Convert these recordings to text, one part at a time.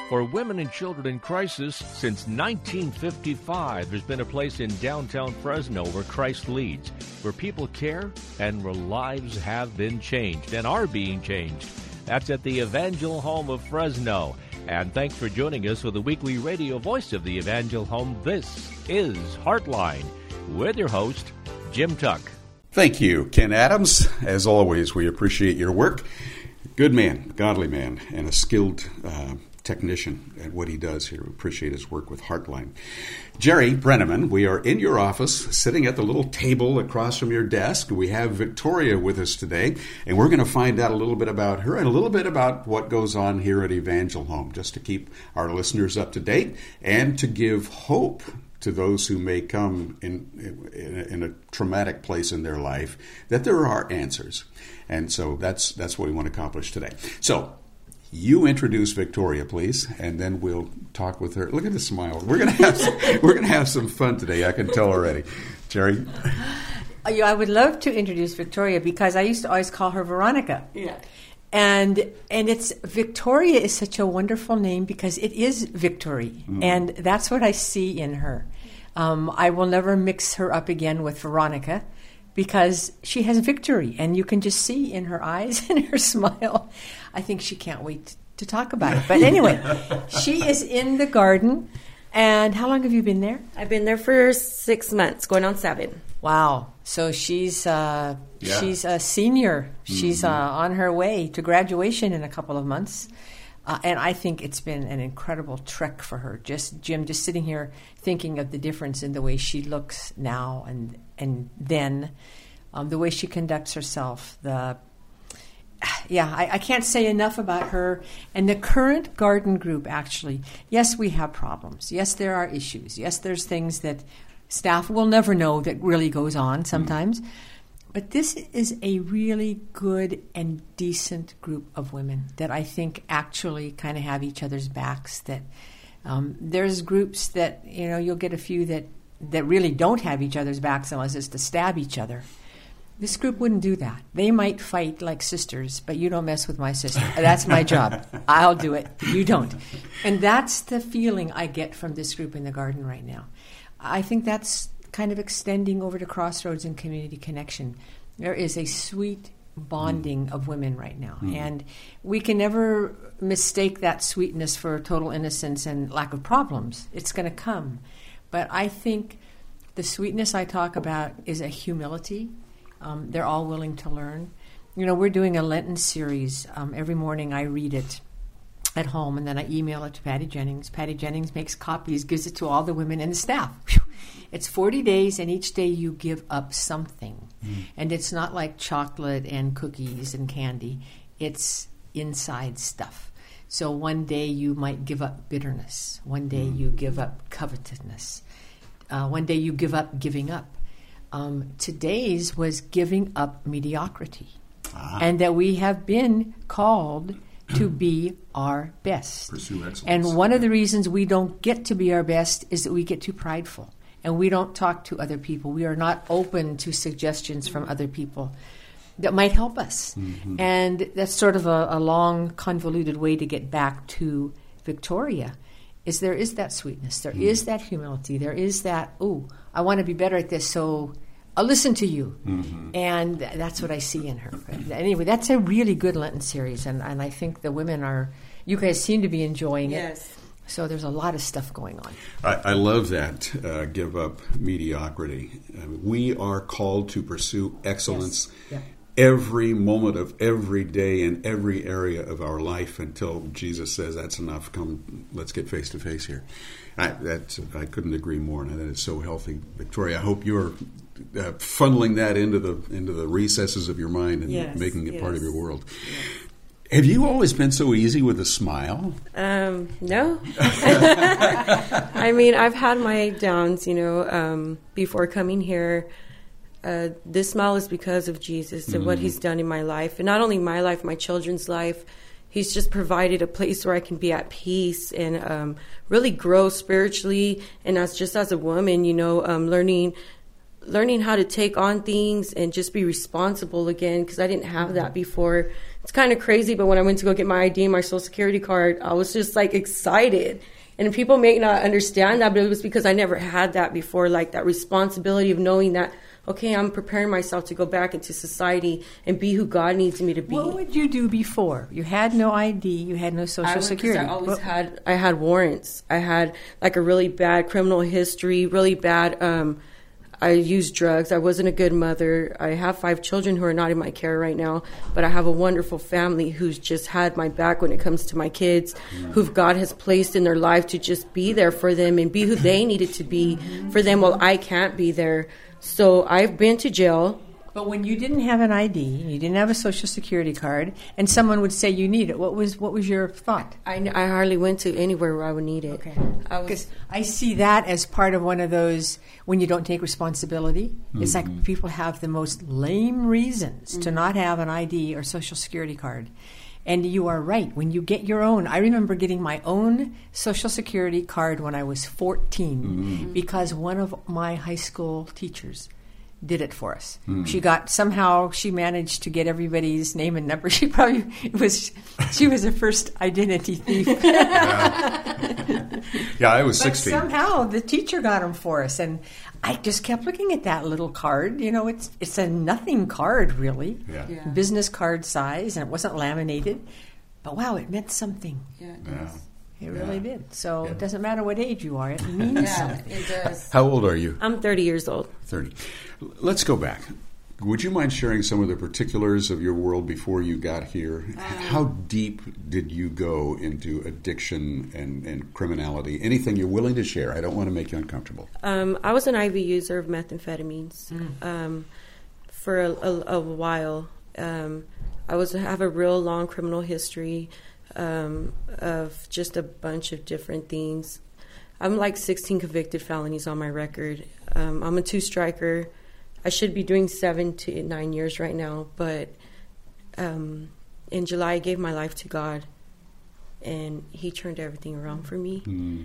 For women and children in crisis, since 1955, there's been a place in downtown Fresno where Christ leads, where people care and where lives have been changed and are being changed. That's at the Evangel Home of Fresno. And thanks for joining us for the weekly radio voice of the Evangel Home. This is Heartline with your host, Jim Tuck. Thank you, Ken Adams. As always, we appreciate your work. Good man, godly man, and a skilled technician at what he does here. We appreciate his work with Heartline. Jerry Brenneman, we are in your office, sitting at the little table across from your desk. We have Victoria with us today, and we're going to find out a little bit about her and a little bit about what goes on here at Evangel Home, just to keep our listeners up to date and to give hope to those who may come in a traumatic place in their life, that there are answers. And so that's what we want to accomplish today. So you introduce Victoria, please, and then we'll talk with her. Look at the smile. We're gonna have some fun today. I can tell already. Jerry? I would love to introduce Victoria because I used to always call her Veronica. Yeah. And it's Victoria is such a wonderful name because it is victory, and that's what I see in her. I will never mix her up again with Veronica because she has victory, and you can just see in her eyes and her smile. I think she can't wait to talk about it. But anyway, she is in the garden. And how long have you been there? I've been there for 6 months, going on 7. Wow. So she's a senior. She's on her way to graduation in a couple of months. And I think it's been an incredible trek for her. Just sitting here thinking of the difference in the way she looks now and then, the way she conducts herself. I can't say enough about her. And the current garden group, actually, yes, we have problems. Yes, there are issues. Yes, there's things that staff will never know that really goes on sometimes. But this is a really good and decent group of women that I think actually kind of have each other's backs. That there's groups that, you'll get a few that really don't have each other's backs unless it's to stab each other. This group wouldn't do that. They might fight like sisters, but you don't mess with my sister. That's my job. I'll do it. You don't. And that's the feeling I get from this group in the garden right now. I think that's kind of extending over to Crossroads and Community Connection. There is a sweet bonding of women right now. And we can never mistake that sweetness for total innocence and lack of problems. It's going to come. But I think the sweetness I talk about is a humility. They're all willing to learn. We're doing a Lenten series. Every morning I read it at home, and then I email it to Patty Jennings. Patty Jennings makes copies, gives it to all the women and the staff. Whew. It's 40 days, and each day you give up something. And it's not like chocolate and cookies and candy. It's inside stuff. So one day you might give up bitterness. One day you give up covetousness. One day you give up giving up. Today's was giving up mediocrity. And that we have been called to be our best. Pursue excellence. And one of the reasons we don't get to be our best is that we get too prideful. And we don't talk to other people. We are not open to suggestions from other people that might help us. And that's sort of a long, convoluted way to get back to Victoria. There is that sweetness. There is that humility. There is that, I want to be better at this, so I'll listen to you. And that's what I see in her. Anyway, that's a really good Lenten series, and I think the women you guys seem to be enjoying it. Yes. So there's a lot of stuff going on. I love that, give up mediocrity. We are called to pursue excellence. Yes. Every moment of every day in every area of our life until Jesus says, that's enough, come, let's get face to face here. I couldn't agree more, and that is so healthy. Victoria, I hope you're funneling that into the recesses of your mind and making it part of your world. Yes. Have you always been so easy with a smile? No. I mean, I've had my downs, before coming here. This smile is because of Jesus and what he's done in my life. And not only my life, my children's life. He's just provided a place where I can be at peace and really grow spiritually. And as a woman, learning how to take on things and just be responsible again, because I didn't have that before, it's kind of crazy, but when I went to go get my ID and my social security card, I was just like excited. And people may not understand that, but it was because I never had that before, like that responsibility of knowing that, okay, I'm preparing myself to go back into society and be who God needs me to be. What would you do before? You had no ID, you had no social security. I had warrants. I had like a really bad criminal history, really bad, I used drugs. I wasn't a good mother. I have 5 children who are not in my care right now, but I have a wonderful family who's just had my back when it comes to my kids, who God has placed in their life to just be there for them and be who they needed to be for them while I can't be there. So I've been to jail. But when you didn't have an ID, you didn't have a social security card, and someone would say you need it, what was your thought? I hardly went to anywhere where I would need it. Okay. Because I see that as part of one of those, when you don't take responsibility, it's like people have the most lame reasons to not have an ID or social security card. And you are right. When you get your own, I remember getting my own social security card when I was 14 because one of my high school teachers did it for us. She managed to get everybody's name and number. She was a first identity thief. Yeah, I was 16. But somehow the teacher got them for us, and I just kept looking at that little card. You know, it's a nothing card, really. Yeah. Business card size, and it wasn't laminated. But wow, it meant something. Yeah, it Yeah. does. It really did. So it doesn't matter what age you are; it means something. It does. How old are you? I'm 30 years old. 30. Let's go back. Would you mind sharing some of the particulars of your world before you got here? How deep did you go into addiction and criminality? Anything you're willing to share. I don't want to make you uncomfortable. I was an IV user of methamphetamines for a while. I have a real long criminal history of just a bunch of different things. I'm like 16 convicted felonies on my record. I'm a 2-striker. I should be doing 7 to 9 years right now, but in July I gave my life to God, and He turned everything around for me.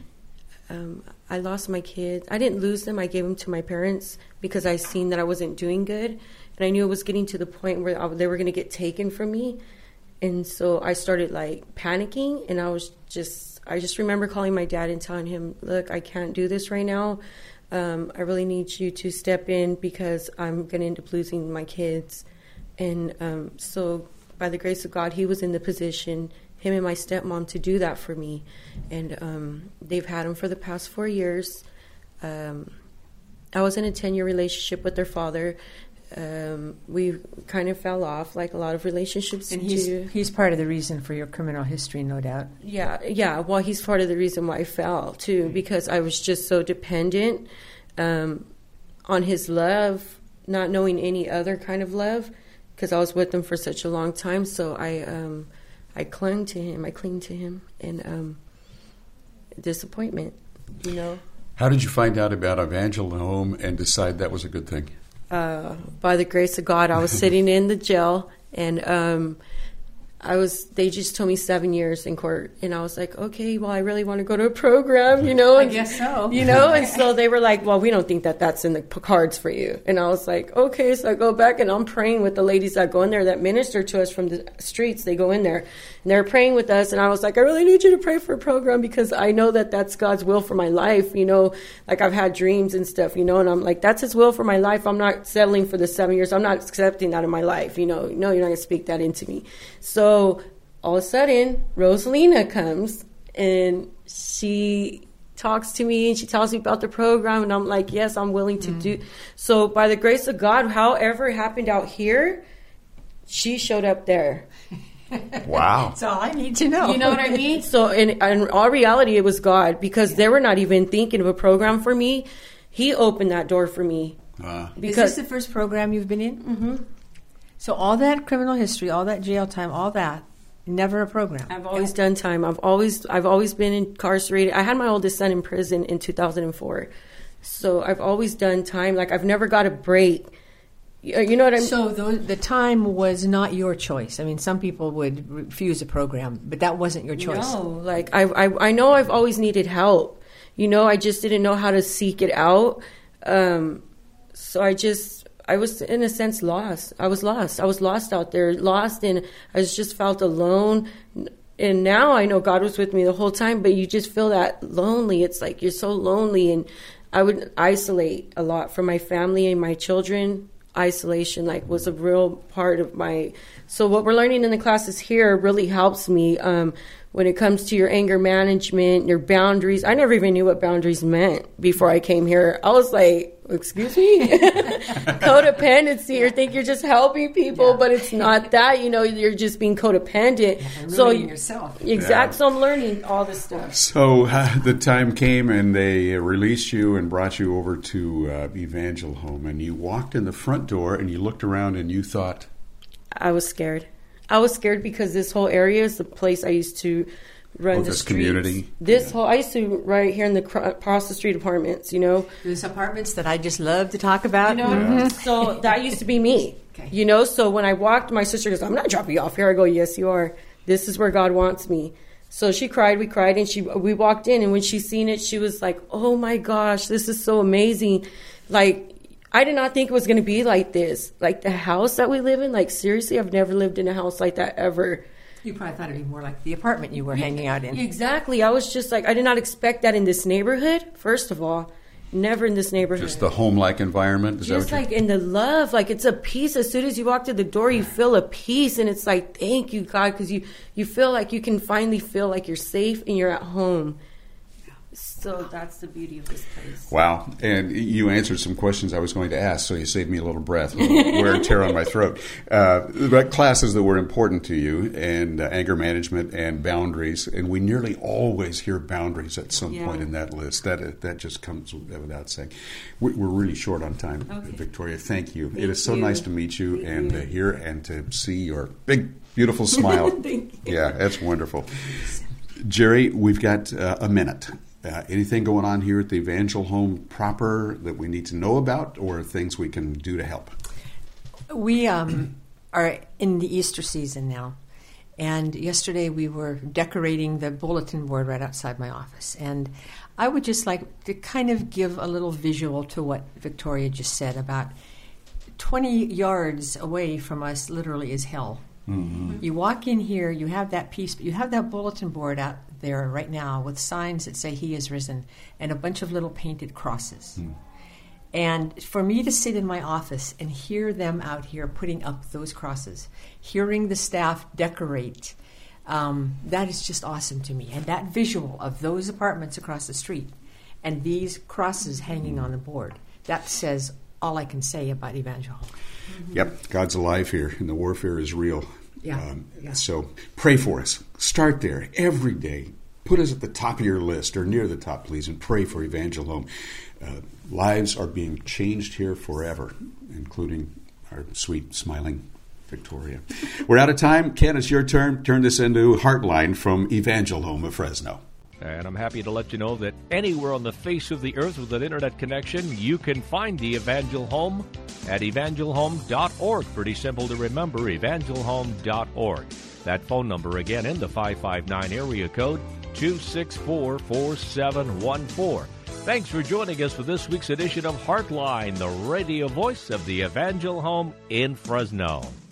I lost my kids. I didn't lose them. I gave them to my parents because I seen that I wasn't doing good, and I knew it was getting to the point where they were going to get taken from me. And so I started like panicking, and I just remember calling my dad and telling him, look, I can't do this right now. I really need you to step in because I'm going to end up losing my kids. And so by the grace of God, he was in the position, him and my stepmom, to do that for me. And they've had him for the past 4 years. I was in a 10-year relationship with their father. We kind of fell off, like a lot of relationships. And he's part of the reason for your criminal history, no doubt. Yeah. Well, he's part of the reason why I fell, too, because I was just so dependent on his love, not knowing any other kind of love, because I was with him for such a long time. So I clung to him. I cling to him. And disappointment, you know. How did you find out about Evangeline Home and decide that was a good thing? By the grace of God, I was sitting in the jail, and they just told me 7 years in court, and I was like, okay, well, I really want to go to a program, you know. And, I guess so. You know, and so they were like, well, we don't think that that's in the cards for you. And I was like, okay, so I go back, and I'm praying with the ladies that go in there that minister to us from the streets. They go in there, and they're praying with us, and I was like, I really need you to pray for a program because I know that that's God's will for my life, you know. Like, I've had dreams and stuff, you know, and I'm like, that's His will for my life. I'm not settling for the 7 years. I'm not accepting that in my life, you know. No, you're not going to speak that into me. So all of a sudden, Rosalina comes, and she talks to me, and she tells me about the program, and I'm like, yes, I'm willing to do. So by the grace of God, however it happened out here, she showed up there. Wow. That's all I need to know. You know what I mean? So in all reality, it was God, because they were not even thinking of a program for me. He opened that door for me. Is this the first program you've been in? Mm-hmm. So all that criminal history, all that jail time, all that, never a program. I've always done time. I've always been incarcerated. I had my oldest son in prison in 2004. So I've always done time. Like, I've never got a break. You know what I mean? So the time was not your choice. I mean, some people would refuse a program, but that wasn't your choice. No, like I know I've always needed help. You know, I just didn't know how to seek it out. So I was in a sense lost. I was lost out there, and I just felt alone. And now I know God was with me the whole time, but you just feel that lonely. It's like you're so lonely, and I would isolate a lot from my family and my children. Isolation was a real part of my. So what we're learning in the classes here really helps me when it comes to your anger management, your boundaries. I never even knew what boundaries meant before I came here. I was like, excuse me? Codependency, or think you're just helping people, but it's not that. You're just being codependent. And ruining yourself. Exactly. So I'm learning all this stuff. So the time came and they released you and brought you over to Evangel Home, and you walked in the front door and you looked around and you thought? I was scared. I was scared because this whole area is the place I used to run the this streets. Community. I used to right here in the across the street apartments. Those apartments that I just love to talk about. So that used to be me. Okay. So when I walked, my sister goes, "I'm not dropping you off here." I go, "Yes, you are. This is where God wants me." So she cried, we cried, and we walked in, and when she seen it, she was like, "Oh my gosh, this is so amazing!" I did not think it was going to be like this. The house that we live in, seriously, I've never lived in a house like that ever. You probably thought it'd be more like the apartment you were hanging out in. Exactly. I was just I did not expect that in this neighborhood, first of all. Never in this neighborhood. Just the home-like environment? Just in the love. It's a peace. As soon as you walk through the door, you feel a peace. And it's thank you, God, because you feel like you can finally feel like you're safe and you're at home. So that's the beauty of this place. Wow. And you answered some questions I was going to ask, so you saved me a little breath, a little wear and tear on my throat. Classes that were important to you, and anger management and boundaries, and we nearly always hear boundaries at some point in that list. That just comes without saying. We're really short on time, okay. Victoria. Thank you. It is so nice to meet you and hear and to see your big, beautiful smile. Thank you. Yeah, that's wonderful. Jerry, we've got a minute. Anything going on here at the Evangel Home proper that we need to know about, or things we can do to help? We are in the Easter season now, and yesterday we were decorating the bulletin board right outside my office. And I would just like to kind of give a little visual to what Victoria just said about 20 yards away from us literally is hell. Mm-hmm. You walk in here, you have that piece, but you have that bulletin board out there right now with signs that say He is risen and a bunch of little painted crosses. Mm. And for me to sit in my office and hear them out here putting up those crosses, hearing the staff decorate, that is just awesome to me. And that visual of those apartments across the street and these crosses hanging on the board, that says all I can say about Evangel Home. Mm-hmm. Yep, God's alive here, and the warfare is real. Yeah. So pray for us. Start there every day. Put us at the top of your list, or near the top, please, and pray for Evangel Home. Lives are being changed here forever, including our sweet, smiling Victoria. We're out of time. Ken, it's your turn. Turn this into Heartline from Evangel Home of Fresno. And I'm happy to let you know that anywhere on the face of the earth with an internet connection, you can find the Evangel Home at evangelhome.org. Pretty simple to remember, evangelhome.org. That phone number again in the 559 area code, 264-4714. Thanks for joining us for this week's edition of Heartline, the radio voice of the Evangel Home in Fresno.